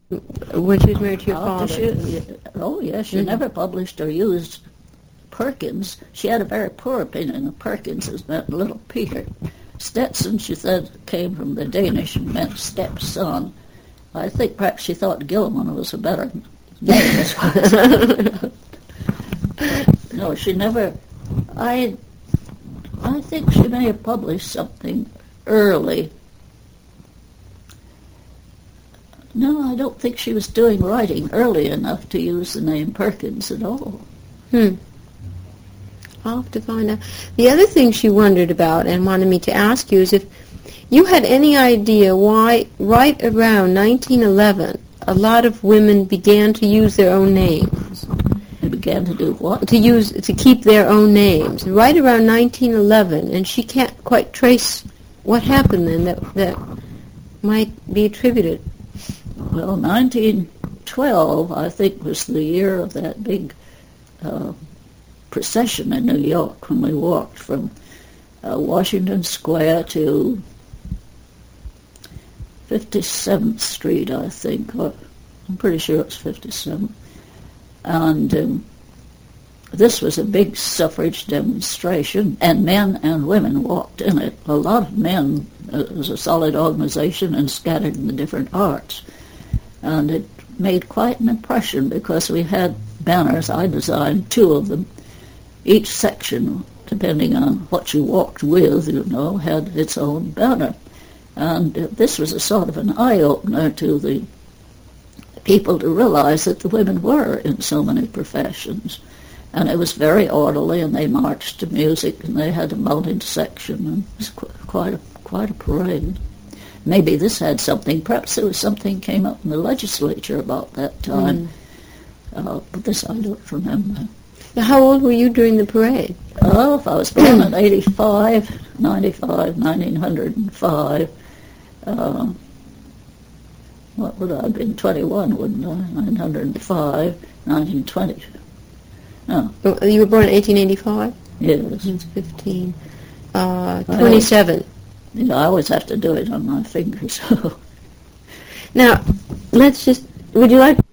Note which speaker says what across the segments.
Speaker 1: when she was married to your
Speaker 2: After
Speaker 1: father?
Speaker 2: Yes, she never published or used Perkins. She had a very poor opinion of Perkins as meant little Peter. Stetson, she said, came from the Danish and meant stepson. I think perhaps she thought Gilman was a better name. No, she never. I think she may have published something early. No, I don't think she was doing writing early enough to use the name Perkins at all.
Speaker 1: I'll have to find out. The other thing she wondered about and wanted me to ask you is if you had any idea why right around 1911 a lot of women began to use their own names.
Speaker 2: They began to do what?
Speaker 1: To keep their own names. Right around 1911, and she can't quite trace what happened then that might be attributed.
Speaker 2: Well, 1912, I think, was the year of that big procession in New York when we walked from Washington Square to 57th Street, I think, or I'm pretty sure it's 57th. And this was a big suffrage demonstration, and men and women walked in it. A lot of men. It was a solid organization and scattered in the different arts. And it made quite an impression because we had banners. I designed 2 of them. Each section, depending on what you walked with, had its own banner. And this was a sort of an eye-opener to the people to realize that the women were in so many professions. And it was very orderly, and they marched to music, and they had a mounting section, and it was quite a parade. Maybe this had something. Perhaps there was something came up in the legislature about that time. But this I don't remember.
Speaker 1: Now, how old were you during the parade?
Speaker 2: Oh, if I was born in 85, 95, 1905, what would I have been? 21, wouldn't I? 905, 1920. No.
Speaker 1: You were born in 1885?
Speaker 2: Yes.
Speaker 1: That's 15. 27.
Speaker 2: I always have to do it on my fingers.
Speaker 1: Now, would you like...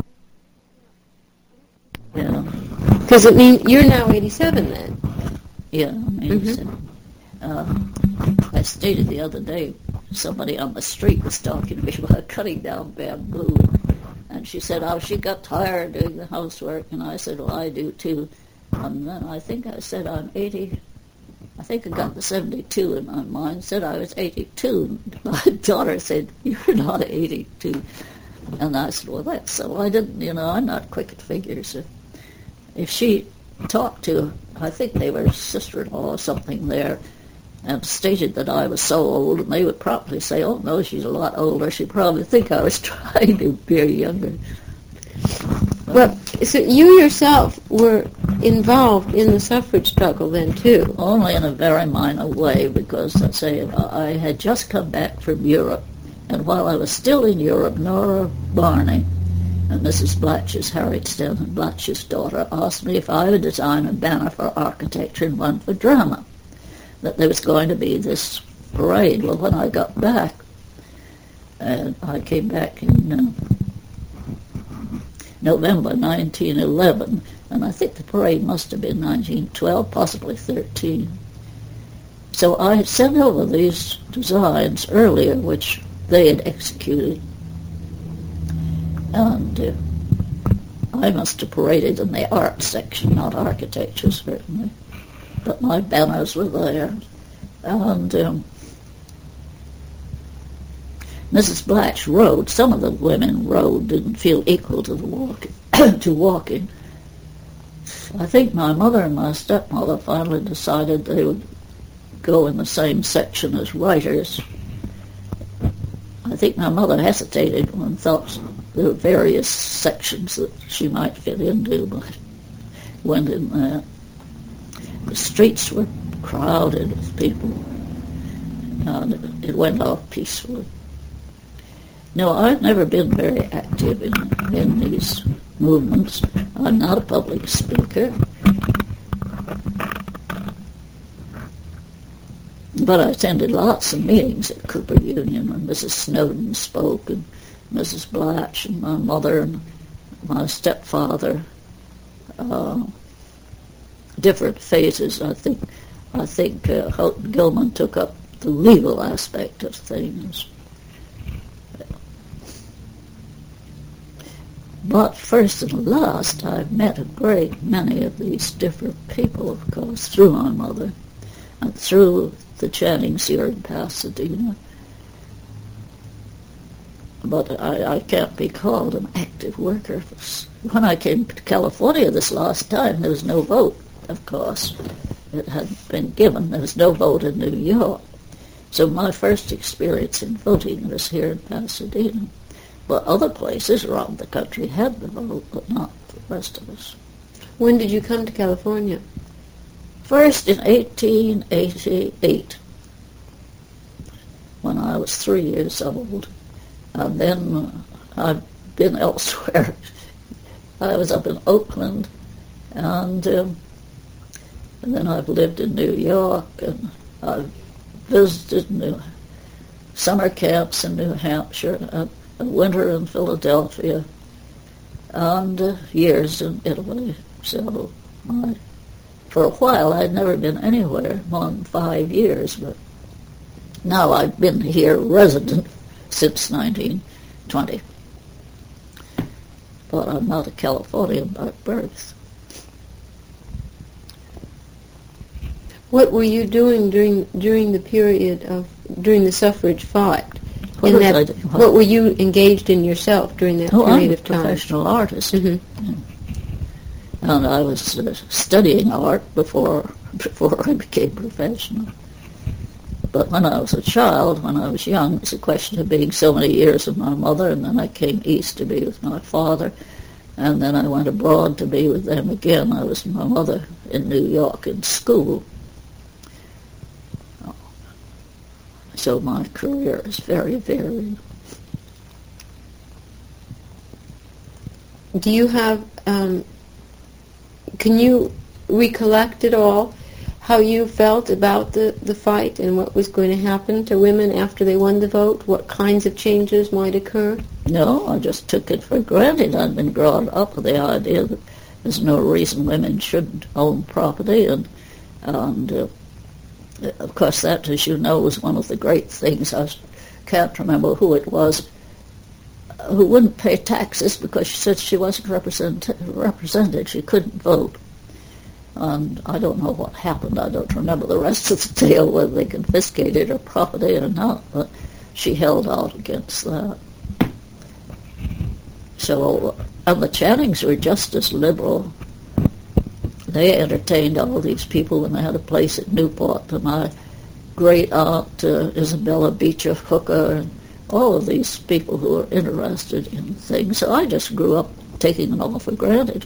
Speaker 2: Yeah.
Speaker 1: Because it means you're now 87 then.
Speaker 2: Yeah, I'm 87. I stated the other day, somebody on the street was talking to me about cutting down bamboo. And she said, she got tired doing the housework. And I said, well, I do too. And then I think I said I'm 80. I think I got the 72 in my mind. Said I was 82. My daughter said, you're not 82. And I said, well, that's so. I didn't, I'm not quick at figures. If she talked to, I think they were sister-in-law or something there, and stated that I was so old, and they would probably say, oh, no, she's a lot older. She'd probably think I was trying to appear younger.
Speaker 1: Well, so you yourself were involved in the suffrage struggle then, too?
Speaker 2: Only in a very minor way, because, I had just come back from Europe, and while I was still in Europe, Nora Barney, and Mrs. Blatch's, Harriet Stanton Blatch's daughter, asked me if I would design a banner for architecture and one for drama, that there was going to be this parade. Well, when I got back, and I came back in November 1911, and I think the parade must have been 1912, possibly 13. So I had sent over these designs earlier, which they had executed, and I must have paraded in the art section, not architecture, certainly. But my banners were there. And Mrs. Blatch rode. Some of the women rode, didn't feel equal to the walking. I think my mother and my stepmother finally decided they would go in the same section as writers. I think my mother hesitated and thought there were various sections that she might fit into, but went in there. The streets were crowded with people, and it went off peacefully. No, I've never been very active in these movements. I'm not a public speaker, but I attended lots of meetings at Cooper Union when Mrs. Snowden spoke, and Mrs. Blatch and my mother and my stepfather, different phases. I think Houghton Gilman took up the legal aspect of things. But first and last, I've met a great many of these different people, of course, through my mother and through the Channings here in Pasadena. But I can't be called an active worker. When I came to California this last time, there was no vote, of course. It hadn't been given. There was no vote in New York. So my first experience in voting was here in Pasadena. But other places around the country had the vote, but not the rest of us.
Speaker 1: When did you come to California?
Speaker 2: First in 1888, when I was 3 years old. And then I've been elsewhere. I was up in Oakland, and then I've lived in New York, and I've visited summer camps in New Hampshire, a winter in Philadelphia, and years in Italy. So for a while I'd never been anywhere more than 5 years, but now I've been here resident since 1920. But I'm not a Californian by birth.
Speaker 1: What were you doing during the period during the suffrage fight? What were you engaged in yourself during that period of time?
Speaker 2: I'm a professional artist.
Speaker 1: Mm-hmm.
Speaker 2: Yeah. And I was studying art before I became professional. But when I was a child, when I was young, it was a question of being so many years with my mother, and then I came east to be with my father, and then I went abroad to be with them again. I was with my mother in New York in school. So my career is very varied.
Speaker 1: Do you have, can you recollect at all how you felt about the fight and what was going to happen to women after they won the vote? What kinds of changes might occur?
Speaker 2: No, I just took it for granted. I'd been brought up with the idea that there's no reason women shouldn't own property, and of course that, as you know, was one of the great things. I can't remember who it was who wouldn't pay taxes because she said she wasn't represented. She couldn't vote. And I don't know what happened. I don't remember the rest of the tale, whether they confiscated her property or not, but she held out against that. So, and the Channings were just as liberal. They entertained all these people when they had a place at Newport. And my great-aunt, Isabella Beecher Hooker, and all of these people who were interested in things. So I just grew up taking it all for granted.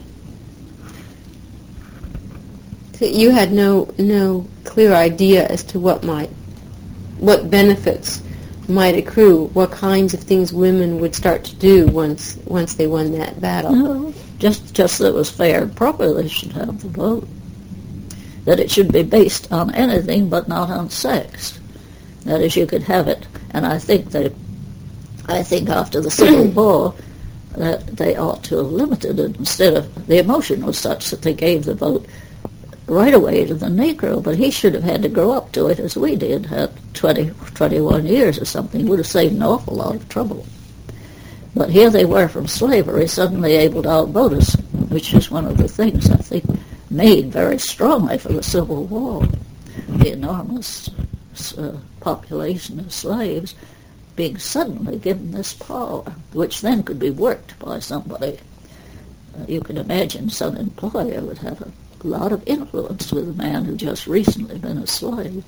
Speaker 1: You had no clear idea as to what benefits might accrue, what kinds of things women would start to do once they won that battle.
Speaker 2: No, just that it was fair and proper they should have the vote. That it should be based on anything but not on sex. That is, you could have it, and I think after the Civil War that they ought to have limited it. Instead of, the emotion was such that they gave the vote right away to the Negro, but he should have had to grow up to it as we did at 21 years or something. It would have saved an awful lot of trouble. But here they were from slavery, suddenly able to outvote us, which is one of the things I think made very strongly for the Civil War. The enormous population of slaves being suddenly given this power, which then could be worked by somebody. You can imagine some employer would have a lot of influence with a man who just recently been a slave.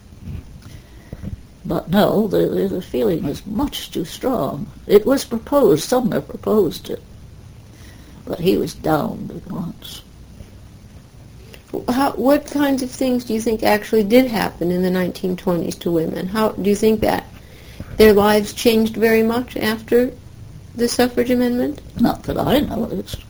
Speaker 2: But no, the feeling was much too strong. It was proposed, Sumner proposed it, but he was downed at once.
Speaker 1: What kinds of things do you think actually did happen in the 1920s to women? How do you think that their lives changed very much after the suffrage amendment?
Speaker 2: Not that I noticed.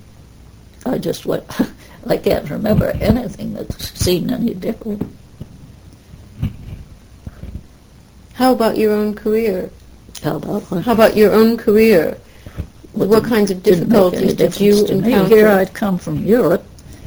Speaker 2: I can't remember anything that seemed any different.
Speaker 1: How about your own career?
Speaker 2: How about what?
Speaker 1: How about your own career? What kinds of difficulties did you encounter?
Speaker 2: Here I'd come from Europe.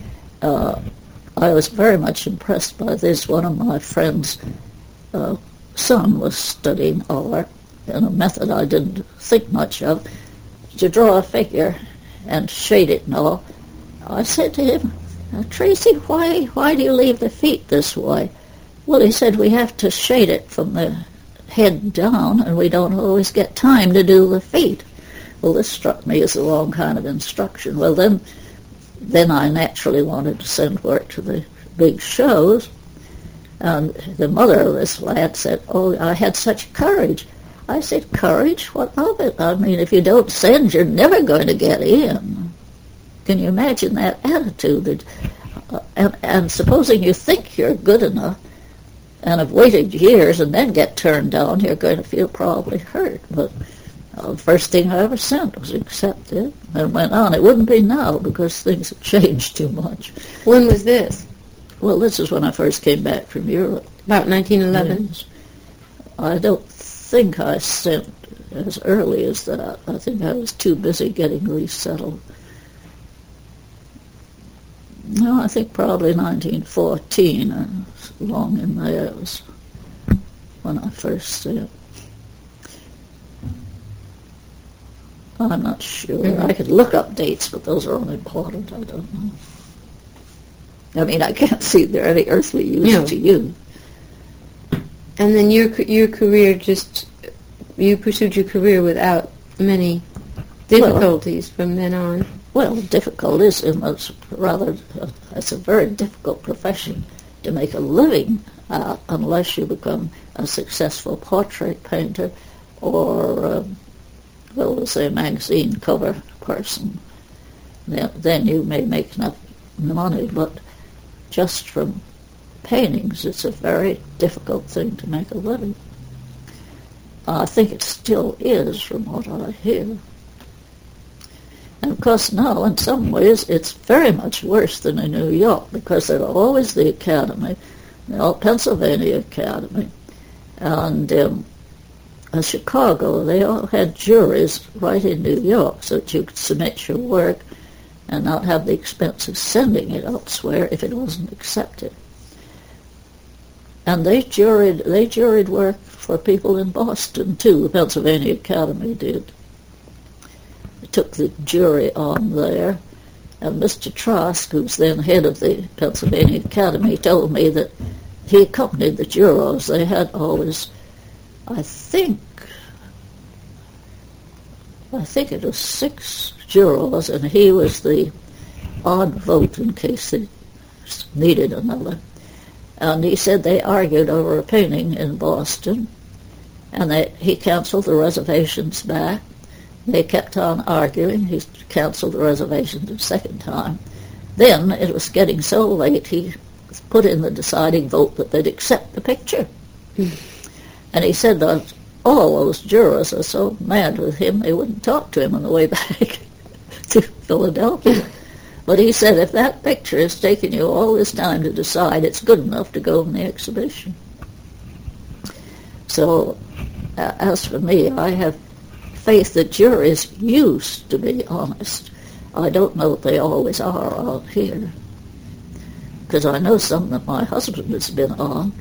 Speaker 2: I was very much impressed by this. One of my friends' son was studying art in a method I didn't think much of, to draw a figure and shade it and all. I said to him, Tracy, why do you leave the feet this way? Well, he said, we have to shade it from the head down, and we don't always get time to do the feet. Well, this struck me as the wrong kind of instruction. Well, then I naturally wanted to send work to the big shows, and the mother of this lad said, oh, I had such courage. I said, courage? What of it? I mean, if you don't send, you're never going to get in. Can you imagine that attitude? And supposing you think you're good enough and have waited years and then get turned down, you're going to feel probably hurt. But the first thing I ever sent was accepted and went on. It wouldn't be now because things have changed too much.
Speaker 1: When was this?
Speaker 2: Well, this is when I first came back from Europe.
Speaker 1: About 1911?
Speaker 2: Yes. I don't think I sent as early as that. I think I was too busy getting resettled. No, I think probably 1914, long in there was when I first sent. I'm not sure. Mm-hmm. I could look up dates, but those are unimportant. I don't know. I mean, I can't see there any earthly use to you.
Speaker 1: And then your career you pursued your career without many difficulties from then on.
Speaker 2: Well, difficulties in it's a very difficult profession to make a living unless you become a successful portrait painter or, let's say a magazine cover person. Then you may make enough money, but just from paintings, it's a very difficult thing to make a living. I think it still is, from what I hear. And of course now, in some ways, it's very much worse than in New York, because there are always the Academy, the Pennsylvania Academy, and Chicago. They all had juries right in New York, so that you could submit your work and not have the expense of sending it elsewhere if it wasn't accepted. And they juried work for people in Boston too. The Pennsylvania Academy did. Took the jury on there, and Mr. Trask, who's then head of the Pennsylvania Academy, told me that he accompanied the jurors. They had always, I think it was 6 jurors, and he was the odd vote in case they needed another. And he said they argued over a painting in Boston, and he canceled the reservations back. They kept on arguing. He canceled the reservations a second time. Then it was getting so late, he put in the deciding vote that they'd accept the picture. And he said that all those jurors are so mad with him, they wouldn't talk to him on the way back to Philadelphia. But he said, if that picture has taken you all this time to decide, it's good enough to go in the exhibition. So, as for me, I have faith that juries used to be honest. I don't know if they always are out here, because I know some that my husband has been on.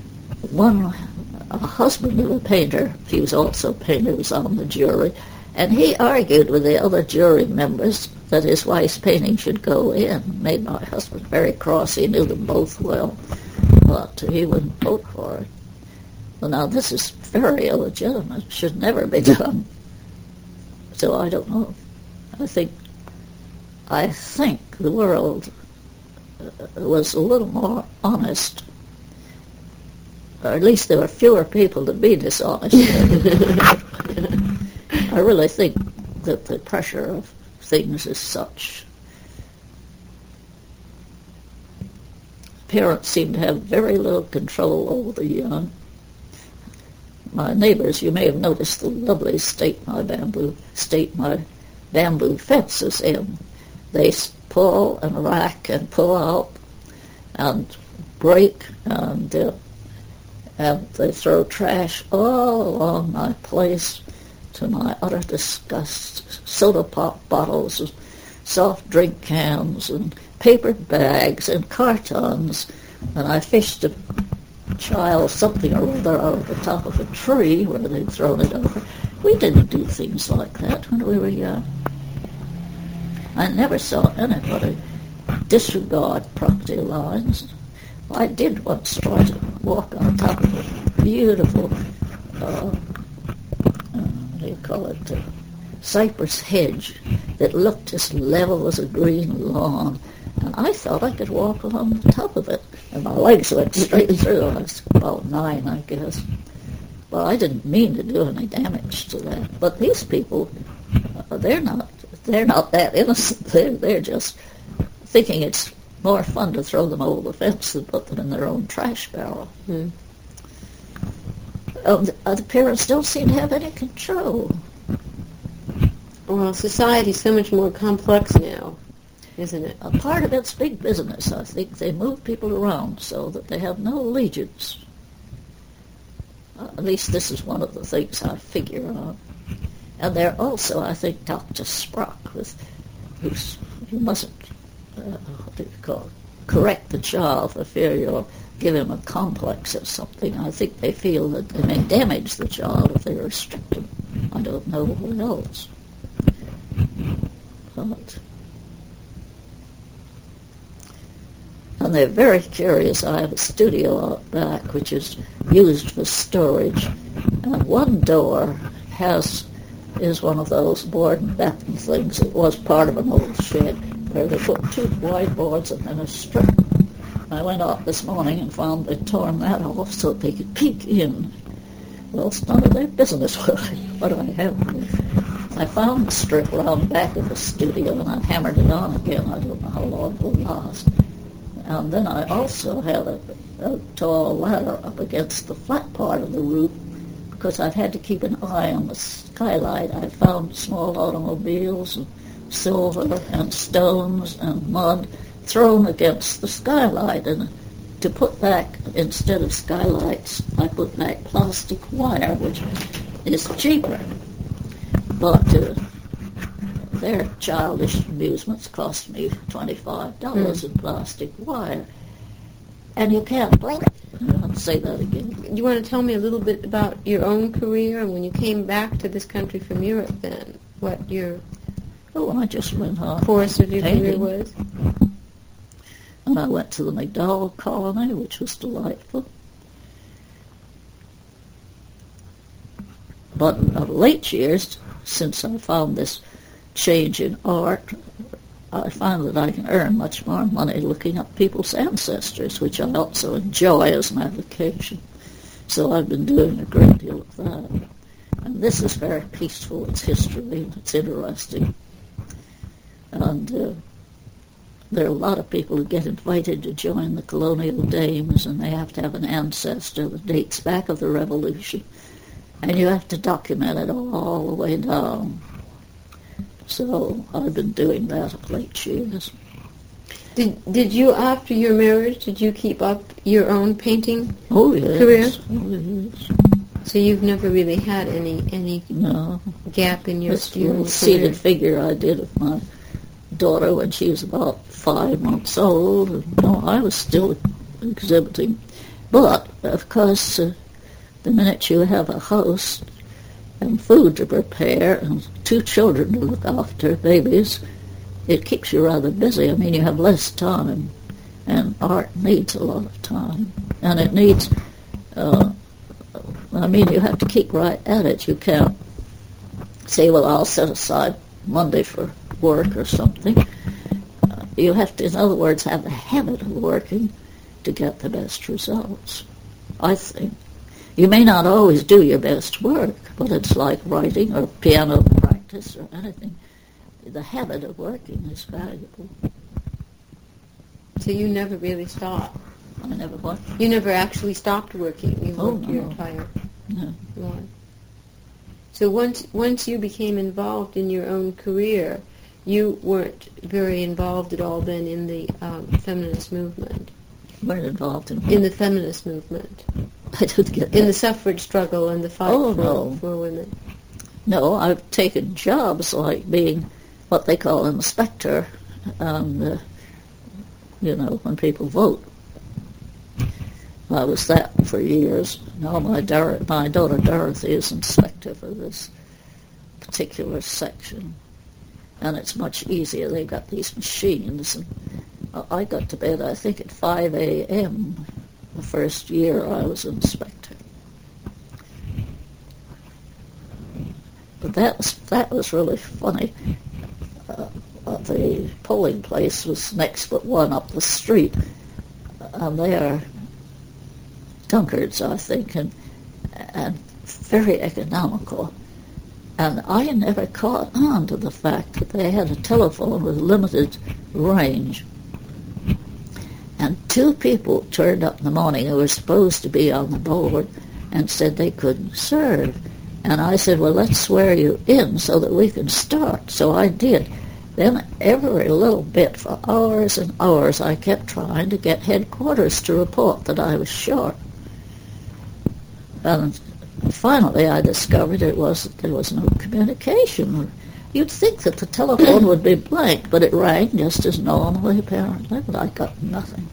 Speaker 2: A husband of a painter, he was also a painter, was on the jury, and he argued with the other jury members that his wife's painting should go in. Made my husband very cross. He knew them both well, but he wouldn't vote for it. Well, now this is very illegitimate. It should never be done. So I don't know. I think the world was a little more honest, or at least there were fewer people to be dishonest. I really think that the pressure of things is such. Parents seem to have very little control over the young. My neighbors, you may have noticed the lovely state my bamboo fence is in. They pull and rack and pull out and break, and And they throw trash all along my place, to my utter disgust. Soda pop bottles and soft drink cans and paper bags and cartons. And I fished a child something or other out of the top of a tree where they'd thrown it over. We didn't do things like that when we were young. I never saw anybody disregard property lines. I did once try to walk on top of a beautiful, what do you call it, cypress hedge that looked as level as a green lawn. And I thought I could walk along the top of it. And my legs went straight through. I was about 9, I guess. Well, I didn't mean to do any damage to that. But these people, they're not that innocent. They're just thinking it's more fun to throw them over the fence than put them in their own trash barrel. The parents don't seem to have any control.
Speaker 1: Well, society's so much more complex now, isn't it?
Speaker 2: A part of it's big business. I think they move people around so that they have no allegiance. At least this is one of the things I figure out. And they're also, I think, Dr. Sprock, who mustn't, what do you call it, correct the child for fear you'll give him a complex or something. I think they feel that they may damage the child if they restrict him. I don't know what else. But, and they're very curious. I have a studio out back which is used for storage. And one door is one of those board and batten things. It was part of an old shed where they put 2 whiteboards and then a strip. I went out this morning and found they'd torn that off so they could peek in. Well, it's none of their business what I have. I found the strip around the back of the studio and I hammered it on again. I don't know how long it will last. And then I also had a tall ladder up against the flat part of the roof because I've had to keep an eye on the skylight. I found small automobiles and silver and stones and mud thrown against the skylight. And to put back, instead of skylights, I put back plastic wire, which is cheaper. But their childish amusements cost me $25 in plastic wire. And you can't blink. I'll say that again.
Speaker 1: You want to tell me a little bit about your own career and when you came back to this country from Europe then? What your
Speaker 2: I just went on
Speaker 1: course of your
Speaker 2: painting.
Speaker 1: career was?
Speaker 2: And I went to the MacDowell Colony, which was delightful. But of late years, since I found this change in art, I find that I can earn much more money looking up people's ancestors, which I also enjoy as my vocation. So I've been doing a great deal of that. And this is very peaceful. It's history, and it's interesting. And there are a lot of people who get invited to join the colonial dames, and they have to have an ancestor that dates back of the Revolution. And you have to document it all the way down. So I've been doing that of late years.
Speaker 1: Did you, after your marriage, did you keep up your own painting
Speaker 2: career?
Speaker 1: Oh, yes. So you've never really had any
Speaker 2: no.
Speaker 1: gap in your
Speaker 2: This little seated figure I did of my daughter when she was about 5 months old. I was still exhibiting. But, of course, the minute you have a house and food to prepare and 2 children to look after, babies, it keeps you rather busy. I mean, you have less time, and art needs a lot of time. And it needs, you have to keep right at it. You can't say, well, I'll set aside Monday for work or something. You have to, in other words, have the habit of working to get the best results, I think. You may not always do your best work, but it's like writing or piano practice or anything. The habit of working is valuable.
Speaker 1: So you never really stopped?
Speaker 2: I never what?
Speaker 1: You never actually stopped working? You worked your entire life? So once you became involved in your own career, you weren't very involved at all then in the feminist movement?
Speaker 2: Weren't involved in
Speaker 1: the feminist movement?
Speaker 2: I didn't get
Speaker 1: In
Speaker 2: that.
Speaker 1: the suffrage struggle and the fight for women?
Speaker 2: No, I've taken jobs like being what they call an inspector, and, when people vote. I was that for years. Now my daughter Dorothy is inspector for this particular section. And it's much easier. They've got these machines. And I got to bed, I think, at 5 a.m. the first year I was inspector. But that was really funny. The polling place was next but one up the street. And they are Dunkards, I think, and very economical. And I never caught on to the fact that they had a telephone with limited range. And 2 people turned up in the morning who were supposed to be on the board and said they couldn't serve. And I said, well, let's swear you in so that we can start. So I did. Then every little bit, for hours and hours, I kept trying to get headquarters to report that I was short. And finally I discovered there was no communication. You'd think that the telephone would be blank, but it rang just as normally, apparently, but I got nothing.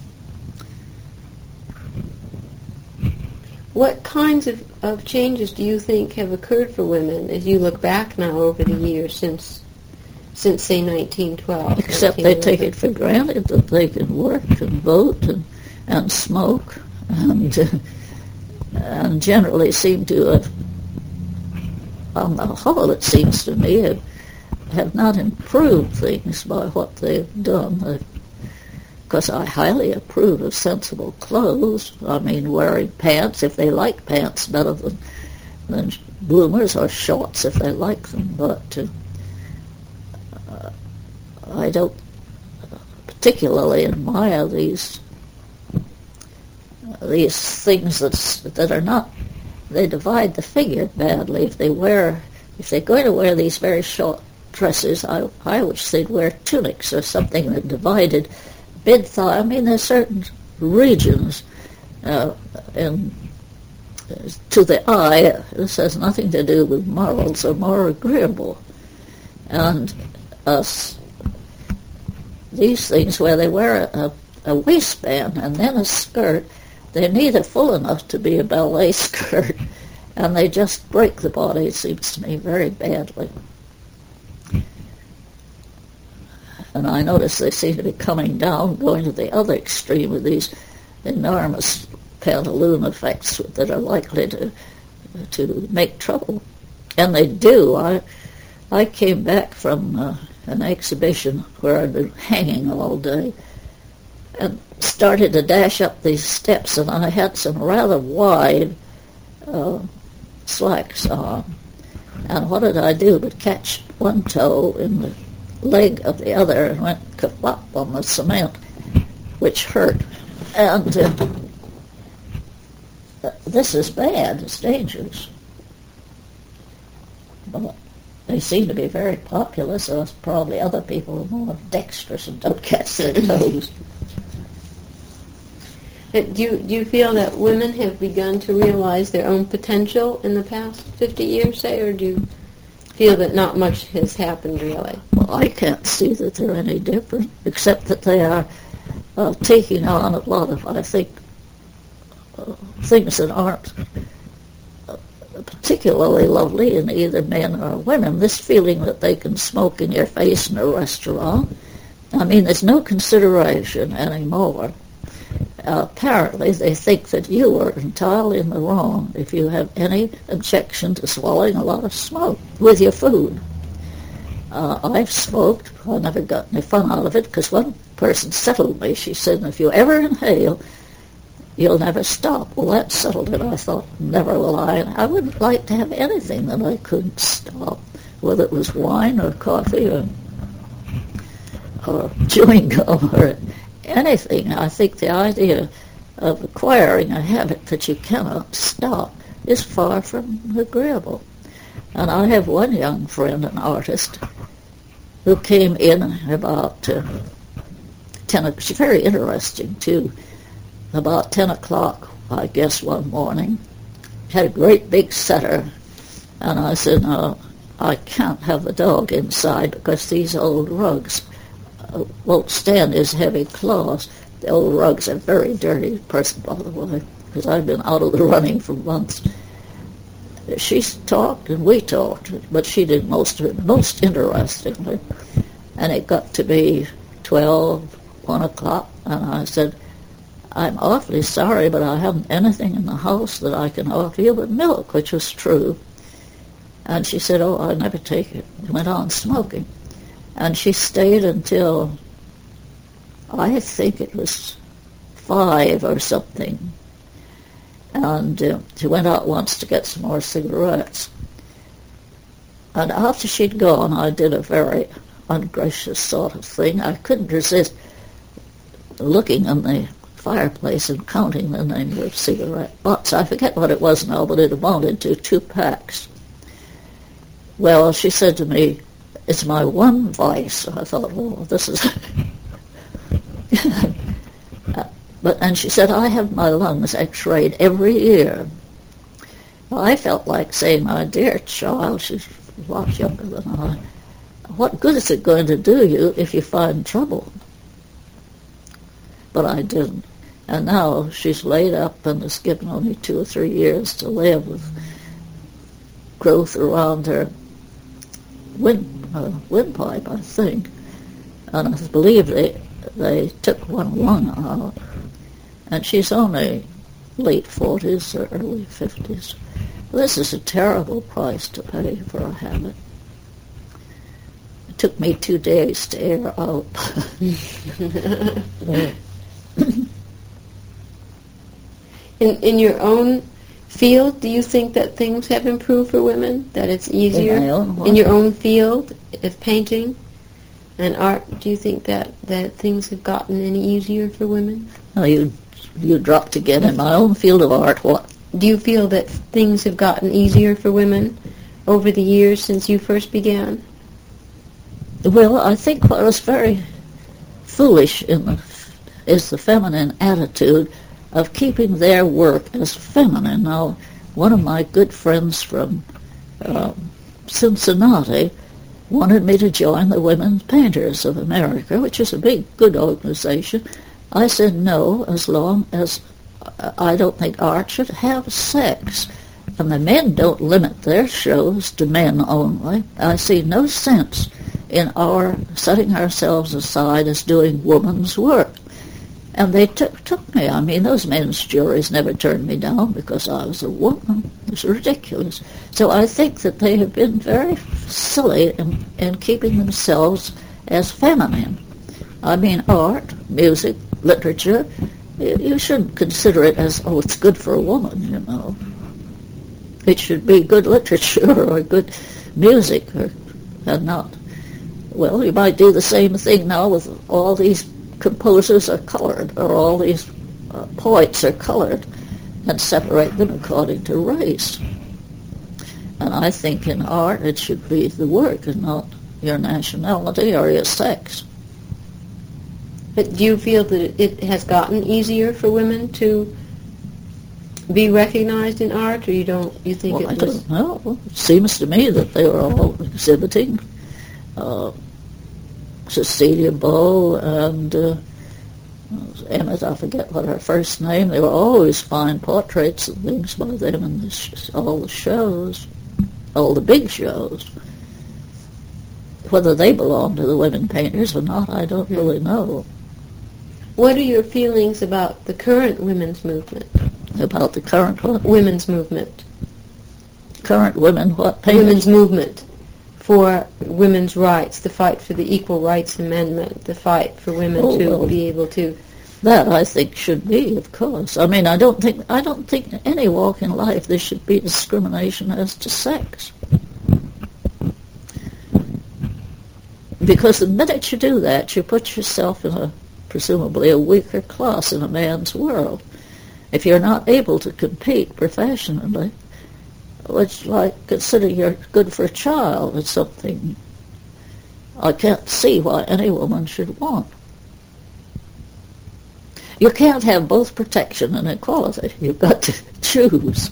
Speaker 1: What kinds of changes do you think have occurred for women as you look back now over the years since say, 1912?
Speaker 2: Except they take it for granted that they can work and vote and smoke and generally seem to have, on the whole, it seems to me, have not improved things by what they've done. Because I highly approve of sensible clothes. I mean, wearing pants if they like pants better than bloomers, or shorts if they like them. But I don't particularly admire these things that are not. They divide the figure badly. If they're going to wear these very short dresses, I wish they'd wear tunics or something that divided mid thigh. I mean, there's certain regions to the eye. This has nothing to do with morals, are more agreeable. And these things where they wear a waistband and then a skirt, they're neither full enough to be a ballet skirt, and they just break the body, it seems to me, very badly. And I notice they seem to be coming down, going to the other extreme with these enormous pantaloon effects that are likely to make trouble. And they do. I came back from an exhibition where I'd been hanging all day and started to dash up these steps, and I had some rather wide slacks on. And what did I do but catch one toe in the leg of the other and went kerplop on the cement, which hurt. And this is bad. It's dangerous. But they seem to be very popular, so it's probably other people are more dexterous and don't catch their toes.
Speaker 1: Do you feel that women have begun to realize their own potential in the past 50 years, say, or do you feel that not much has happened, really?
Speaker 2: Well, I can't see that they're any different, except that they are taking on a lot of, I think, things that aren't particularly lovely in either men or women. This feeling that they can smoke in your face in a restaurant. I mean, there's no consideration anymore. Apparently, they think that you are entirely in the wrong if you have any objection to swallowing a lot of smoke with your food. I've smoked. I never got any fun out of it because one person settled me. She said, if you ever inhale, you'll never stop. Well, that settled it. I thought, never will I. And I wouldn't like to have anything that I couldn't stop, whether it was wine or coffee or chewing gum or anything. I think the idea of acquiring a habit that you cannot stop is far from agreeable. And I have one young friend, an artist, who came in about 10. She's very interesting, too. About 10 o'clock I guess, one morning. Had a great big setter, and I said, no, I can't have the dog inside because these old rugs won't stand his heavy claws. The old rugs are very dirty, person, by the way, because I've been out of the running for months. She talked and we talked, but she did most of it, most interestingly. And it got to be 12, 1 o'clock, and I said, I'm awfully sorry, but I haven't anything in the house that I can offer you but milk, which was true. And she said, oh, I'll never take it. And went on smoking. And she stayed until, I think it was 5 or something. And she went out once to get some more cigarettes. And after she'd gone, I did a very ungracious sort of thing. I couldn't resist looking in the fireplace and counting the number of cigarette butts. I forget what it was now, but it amounted to 2 packs. Well, she said to me, it's my one vice. I thought, oh, this is... And she said, I have my lungs x-rayed every year. Well, I felt like saying, my dear child, she's a lot younger than I, what good is it going to do you if you find trouble? But I didn't. And now she's laid up and is given only 2 or 3 years to live with growth around her windpipe, I think. And I believe they took one lung out. And she's only late 40s or early 50s. This is a terrible price to pay for a habit. It took me 2 days to air out.
Speaker 1: In your own field, do you think that things have improved for women? That it's easier? In your own field of painting and art, do you think that things have gotten any easier for women?
Speaker 2: No, you dropped again. In my own field of art, what?
Speaker 1: Do you feel that things have gotten easier for women over the years since you first began?
Speaker 2: Well, I think what was very foolish is the feminine attitude of keeping their work as feminine. Now, one of my good friends from Cincinnati wanted me to join the Women's Painters of America, which is a big, good organization. I said no, as long as I don't think art should have sex. And the men don't limit their shows to men only. I see no sense in our setting ourselves aside as doing woman's work. And they took me. I mean, those men's juries never turned me down because I was a woman. It was ridiculous. So I think that they have been very silly in keeping themselves as feminine. I mean, art, music, literature, you shouldn't consider it as, oh, it's good for a woman, you know. It should be good literature or good music, and not. Well, you might do the same thing now with all these composers are colored, or all these poets are colored, and separate them according to race. And I think in art it should be the work and not your nationality or your sex.
Speaker 1: But do you feel that it has gotten easier for women to be recognized in art, or you don't? You think
Speaker 2: Well,
Speaker 1: it
Speaker 2: I
Speaker 1: was?
Speaker 2: don't know. It seems to me that they were all exhibiting. Cecilia Bow and Emmett, I forget what her first name. They were always fine portraits and things by them in all the shows, all the big shows. Whether they belong to the women painters or not, I don't really know.
Speaker 1: What are your feelings about the current women's movement?
Speaker 2: About the current what?
Speaker 1: Women's movement.
Speaker 2: Current women what? Painters?
Speaker 1: Women's movement for women's rights, the fight for the Equal Rights Amendment, the fight for women to be able to.
Speaker 2: That I think should be, of course. I mean, I don't think in any walk in life there should be discrimination as to sex. Because the minute you do that, you put yourself in presumably a weaker class in a man's world. If you're not able to compete professionally, it's like consider you're good for a child. It's something I can't see why any woman should want. You can't have both protection and equality. You've got to choose.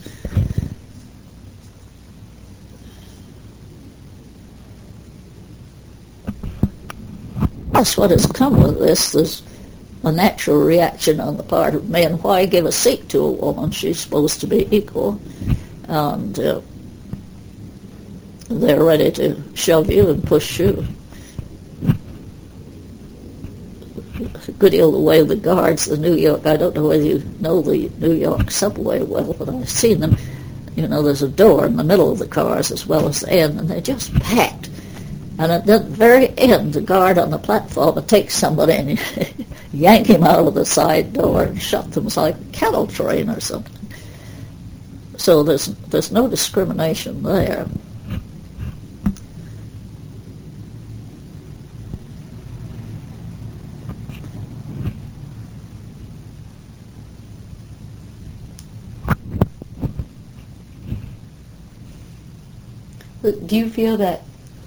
Speaker 2: That's what has come with this. There's a natural reaction on the part of men. Why give a seat to a woman? She's supposed to be equal. And they're ready to shove you and push you. A good deal of the way the guards, the New York, I don't know whether you know the New York subway well, but I've seen them. You know, there's a door in the middle of the cars as well as the end, and they're just packed. And at the very end, the guard on the platform would take somebody and yank him out of the side door and shut them. It's like a cattle train or something. So there's no discrimination there.
Speaker 1: Do you feel that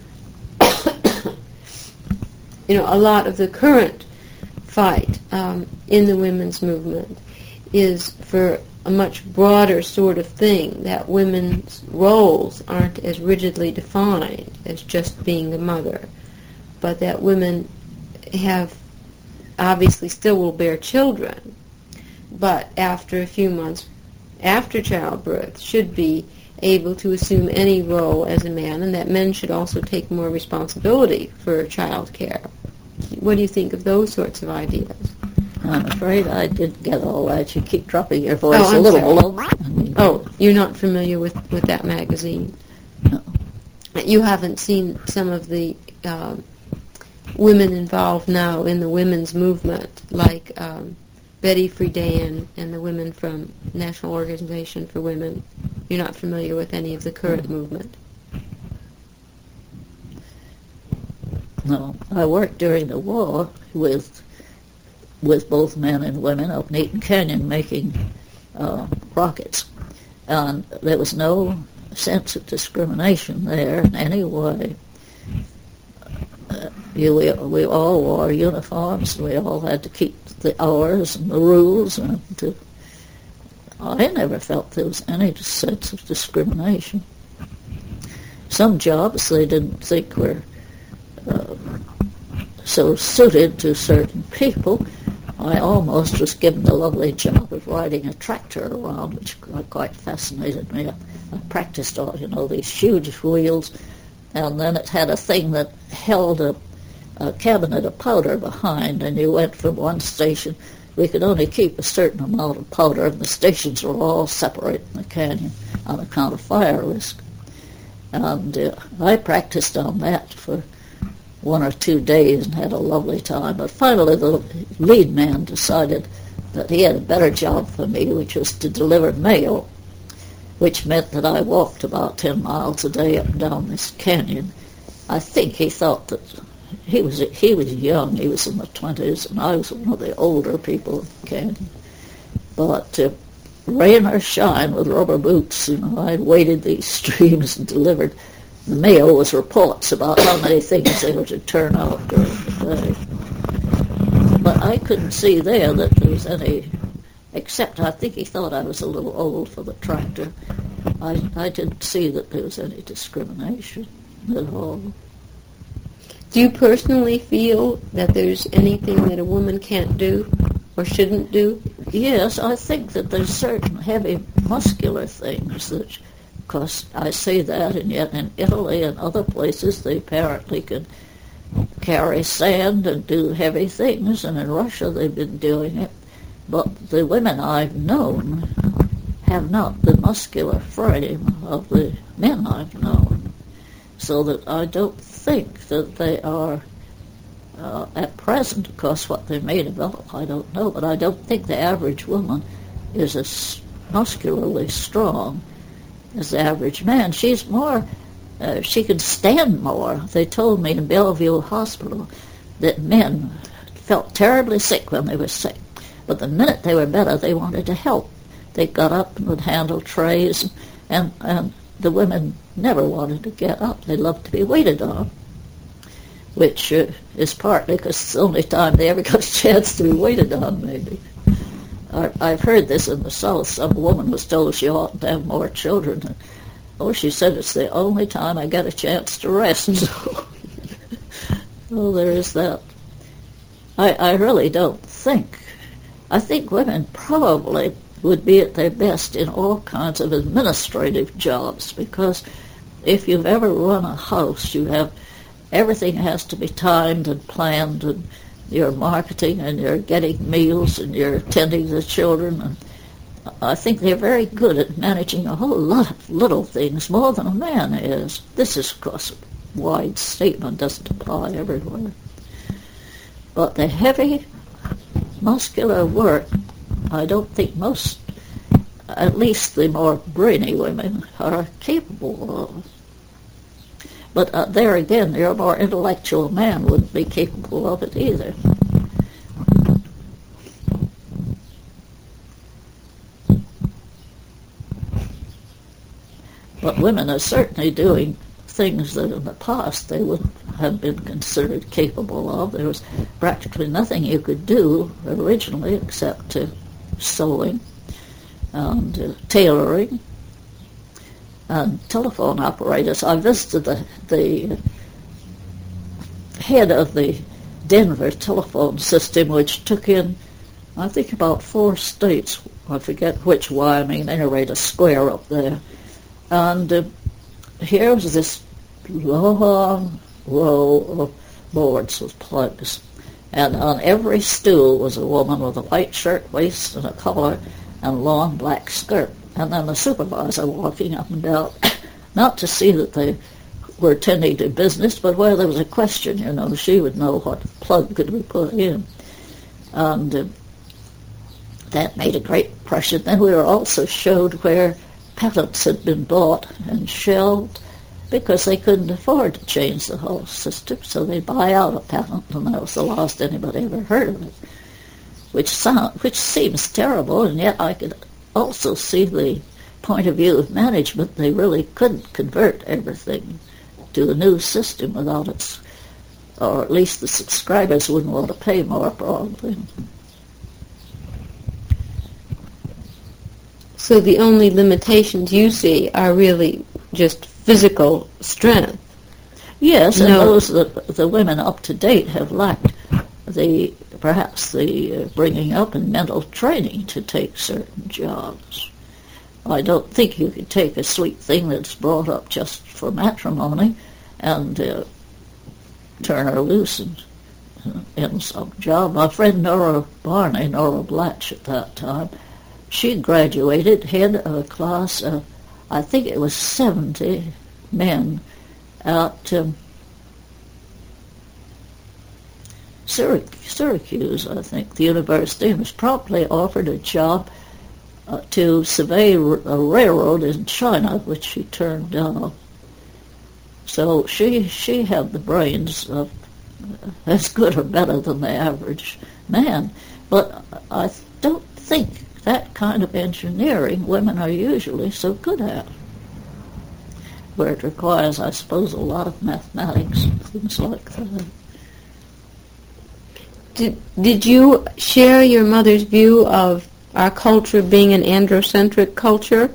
Speaker 1: a lot of the current fight in the women's movement is for a much broader sort of thing, that women's roles aren't as rigidly defined as just being a mother, but that women have obviously still will bear children, but after a few months after childbirth should be able to assume any role as a man, and that men should also take more responsibility for child care. What do you think of those sorts of ideas?
Speaker 2: I'm afraid I didn't get all that. You keep dropping your voice
Speaker 1: a
Speaker 2: little
Speaker 1: sorry.
Speaker 2: below.
Speaker 1: Oh, you're not familiar with that magazine?
Speaker 2: No.
Speaker 1: You haven't seen some of the women involved now in the women's movement, like Betty Friedan and the women from National Organization for Women. You're not familiar with any of the current movement?
Speaker 2: No. I worked during the war with both men and women up in Eaton Canyon making rockets. And there was no sense of discrimination there in any way. We all wore uniforms, and we all had to keep the hours and the rules. And I never felt there was any sense of discrimination. Some jobs they didn't think were so suited to certain people. I almost was given the lovely job of riding a tractor around, which quite fascinated me. I practiced on, these huge wheels, and then it had a thing that held a cabinet of powder behind, and you went from one station. We could only keep a certain amount of powder, and the stations were all separate in the canyon on account of fire risk. And I practiced on that for 1 or 2 days and had a lovely time. But finally the lead man decided that he had a better job for me, which was to deliver mail, which meant that I walked about 10 miles a day up and down this canyon. I think he thought that he was young. He was in the 20s, and I was one of the older people in the canyon. But rain or shine with rubber boots, I waded these streams and delivered. The mail was reports about how many things they were to turn out during the day. But I couldn't see there that there was any, except I think he thought I was a little old for the tractor. I didn't see that there was any discrimination at all.
Speaker 1: Do you personally feel that there's anything that a woman can't do or shouldn't do?
Speaker 2: Yes, I think that there's certain heavy muscular things that, of course, I say that, and yet in Italy and other places they apparently can carry sand and do heavy things, and in Russia they've been doing it. But the women I've known have not the muscular frame of the men I've known, so that I don't think that they are, at present, of course, what they may develop, I don't know, but I don't think the average woman is as muscularly strong as the average man. She's more, she can stand more. They told me in Bellevue Hospital that men felt terribly sick when they were sick, but the minute they were better, they wanted to help. They got up and would handle trays, and the women never wanted to get up. They loved to be waited on, which is partly because it's the only time they ever got a chance to be waited on, maybe. I've heard this in the South. Some woman was told she ought to have more children. And, she said, it's the only time I get a chance to rest. So, well, there is that. I really don't think. I think women probably would be at their best in all kinds of administrative jobs, because if you've ever run a house, you have everything has to be timed and planned, and you're marketing and you're getting meals and you're attending the children. And I think they're very good at managing a whole lot of little things, more than a man is. This is, of course, a wide statement, doesn't apply everywhere. But the heavy, muscular work, I don't think most, at least the more brainy women, are capable of. But there again, your more intellectual man wouldn't be capable of it either. But women are certainly doing things that in the past they wouldn't have been considered capable of. There was practically nothing you could do originally except sewing and tailoring and telephone operators. I visited the head of the Denver telephone system, which took in, I think, about 4 states. I forget which, Wyoming, anyway, a square up there. And here was this long row of boards with plugs. And on every stool was a woman with a white shirt waist and a collar and long black skirt. And then the supervisor walking up and down, not to see that they were tending to business, but where there was a question, she would know what plug could be put in. And that made a great impression. Then we were also showed where patents had been bought and shelved because they couldn't afford to change the whole system, so they'd buy out a patent, and that was the last anybody ever heard of it, which seems terrible, and yet I could also see the point of view of management. They really couldn't convert everything to a new system without its, or at least the subscribers wouldn't want to pay more probably.
Speaker 1: So the only limitations you see are really just physical strength.
Speaker 2: Yes, and those that the women up to date have lacked perhaps the bringing up and mental training to take certain jobs. I don't think you could take a sweet thing that's brought up just for matrimony and turn her loose in some job. My friend Nora Blatch at that time, she graduated, head of a class of, I think it was 70 men at Syracuse, I think, the university, and was promptly offered a job to survey a railroad in China, which she turned down. So she had the brains of as good or better than the average man. But I don't think that kind of engineering women are usually so good at, where it requires, I suppose, a lot of mathematics and things like that.
Speaker 1: Did you share your mother's view of our culture being an androcentric culture?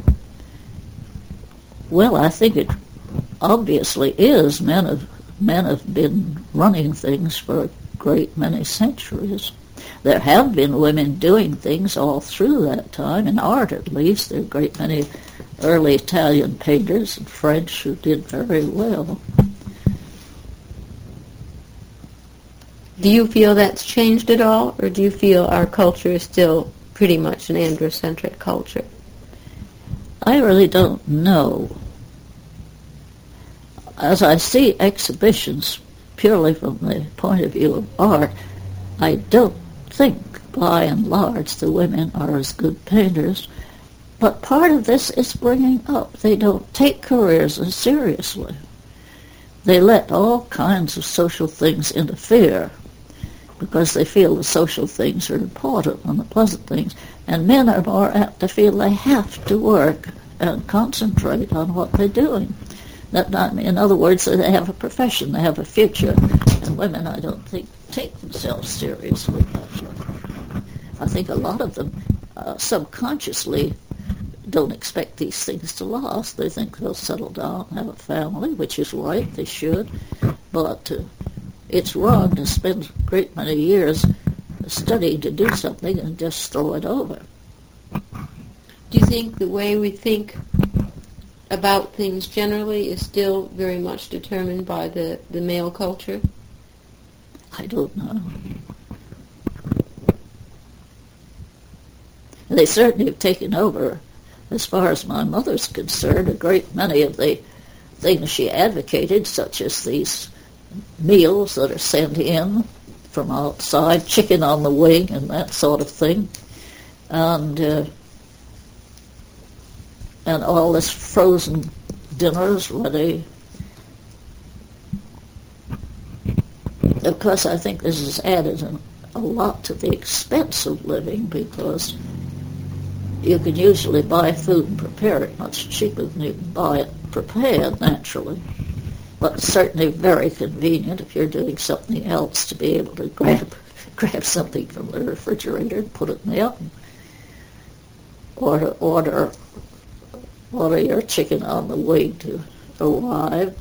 Speaker 2: Well, I think it obviously is. Men have been running things for a great many centuries. There have been women doing things all through that time, in art at least. There are a great many early Italian painters and French who did very well.
Speaker 1: Do you feel that's changed at all, or do you feel our culture is still pretty much an androcentric culture?
Speaker 2: I really don't know. As I see exhibitions purely from the point of view of art, I don't think, by and large, the women are as good painters. But part of this is bringing up. They don't take careers as seriously. They let all kinds of social things interfere because they feel the social things are important and the pleasant things. And men are more apt to feel they have to work and concentrate on what they're doing. In other words, they have a profession, they have a future. And women, I don't think, take themselves seriously. I think a lot of them subconsciously don't expect these things to last. They think they'll settle down and have a family, which is right, they should. But it's wrong to spend a great many years studying to do something and just throw it over.
Speaker 1: Do you think the way we think about things generally is still very much determined by the male culture?
Speaker 2: I don't know. They certainly have taken over, as far as my mother's concerned, a great many of the things she advocated, such as these meals that are sent in from outside, chicken on the wing and that sort of thing, and all this frozen dinners ready. Of course, I think this has added a lot to the expense of living, because you can usually buy food and prepare it much cheaper than you can buy it prepared naturally. But certainly very convenient if you're doing something else to be able to grab something from the refrigerator and put it in the oven. Or to order your chicken on the wing to arrive.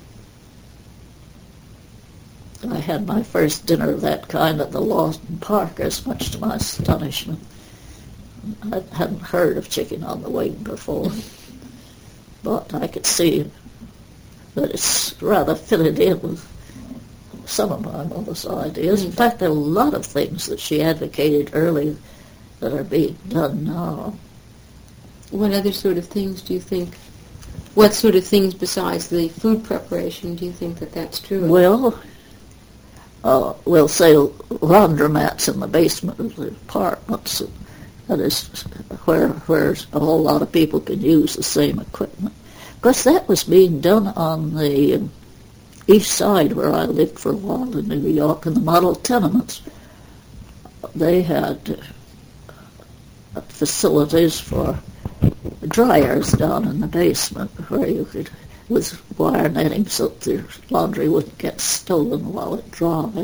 Speaker 2: I had my first dinner of that kind at the Lawton Parkers, much to my astonishment. I hadn't heard of chicken on the wing before, but I could see that it's rather fitted in with some of my mother's ideas. In fact, there are a lot of things that she advocated early that are being done now.
Speaker 1: What other sort of things do you think? What sort of things besides the food preparation do you think that's true?
Speaker 2: Well, we'll say laundromats in the basement of the apartments. That is where a whole lot of people can use the same equipment. Of course, that was being done on the east side where I lived for a while in New York, in the model tenements. They had facilities for dryers down in the basement where you could, with wire netting so that the laundry wouldn't get stolen while it dried.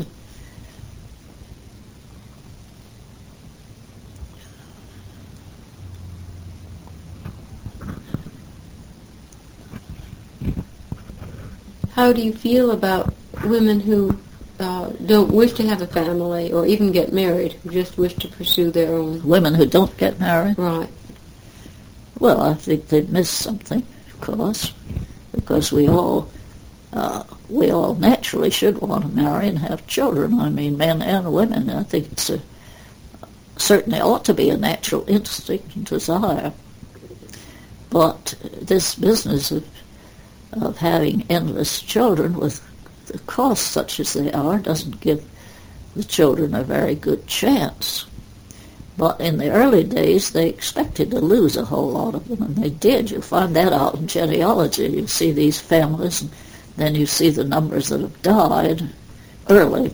Speaker 1: How do you feel about women who don't wish to have a family or even get married, who just wish to pursue their own?
Speaker 2: Women who don't get married?
Speaker 1: Right.
Speaker 2: Well, I think they've missed something, of course, because we all naturally should want to marry and have children. I mean, men and women. I think it's certainly ought to be a natural instinct and desire. But this business of having endless children with the costs such as they are doesn't give the children a very good chance. But in the early days, they expected to lose a whole lot of them, and they did. You find that out in genealogy. You see these families, and then you see the numbers that have died early.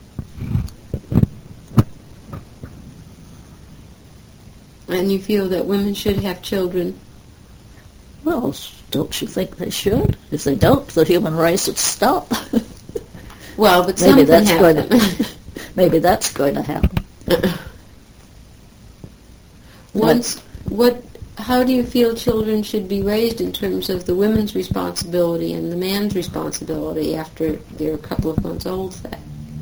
Speaker 1: And you feel that women should have children?
Speaker 2: Well, don't you think they should? If they don't, the human race would stop.
Speaker 1: Well, but something happen.
Speaker 2: Maybe that's going to happen.
Speaker 1: How do you feel children should be raised in terms of the women's responsibility and the man's responsibility after they're a couple of months old, say?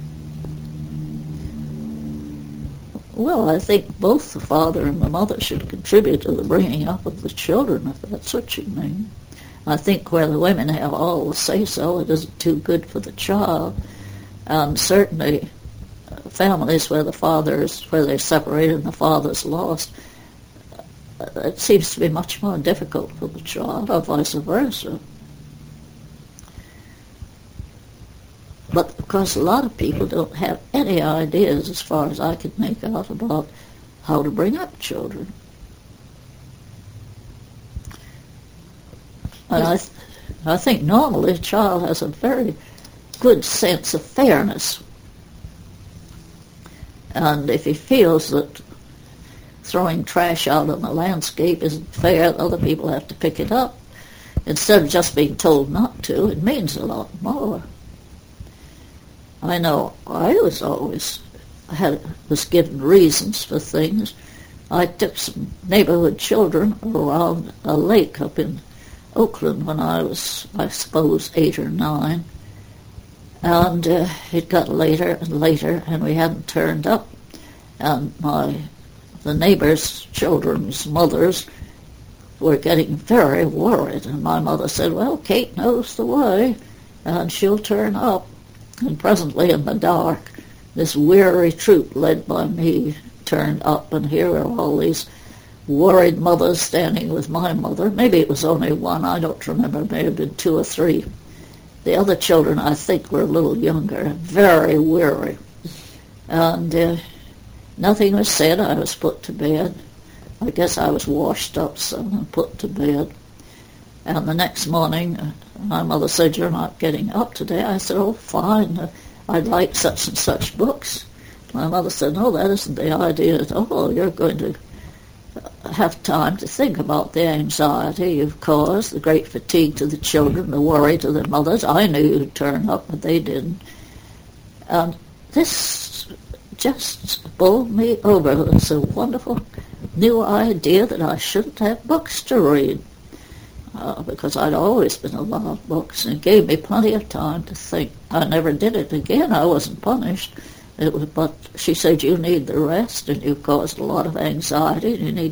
Speaker 2: Well, I think both the father and the mother should contribute to the bringing up of the children, if that's what you mean. I think where the women have all the say-so, it isn't too good for the child. And certainly families where they're separated and the father's lost, it seems to be much more difficult for the child, or vice versa. But, of course, a lot of people don't have any ideas, as far as I can make out, about how to bring up children. And I think normally a child has a very good sense of fairness. And if he feels that throwing trash out on the landscape isn't fair, other people have to pick it up, instead of just being told not to, it means a lot more. I know I was always was given reasons for things. I took some neighborhood children around a lake up in Oakland when I was, I suppose, 8 or 9. And it got later and later, and we hadn't turned up. And the neighbors' children's mothers were getting very worried. And my mother said, well, Kate knows the way, and she'll turn up. And presently in the dark, this weary troop led by me turned up, and here were all these worried mothers standing with my mother. Maybe it was only one, I don't remember, it may have been 2 or 3. The other children, I think, were a little younger, very weary. And nothing was said. I was put to bed. I guess I was washed up some and put to bed. And the next morning, my mother said, you're not getting up today. I said, oh, fine, I'd like such and such books. My mother said, no, that isn't the idea at all. You're going to have time to think about the anxiety you've caused, the great fatigue to the children, the worry to the mothers. I knew you'd turn up, but they didn't. And this just bowled me over. It was a wonderful new idea that I shouldn't have books to read, because I'd always been a lot of books, and it gave me plenty of time to think. I never did it again. I wasn't punished. But she said, you need the rest, and you've caused a lot of anxiety, and you need